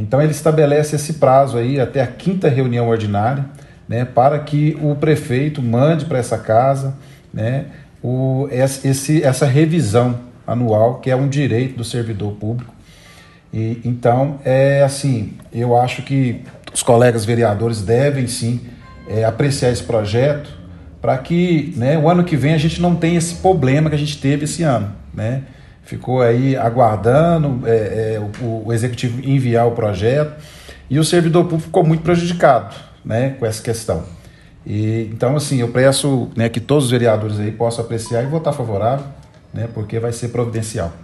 Então ele estabelece esse prazo aí até a 5ª reunião ordinária, né, para que o prefeito mande para essa casa, né, essa revisão anual, que é um direito do servidor público. E, então, assim, eu acho que os colegas vereadores devem sim apreciar esse projeto para que, né, o ano que vem a gente não tenha esse problema que a gente teve esse ano, né? Ficou aí aguardando o executivo enviar o projeto e o servidor público ficou muito prejudicado, né, com essa questão. E, então, assim, eu peço, né, que todos os vereadores aí possam apreciar e votar favorável, né, porque vai ser providencial.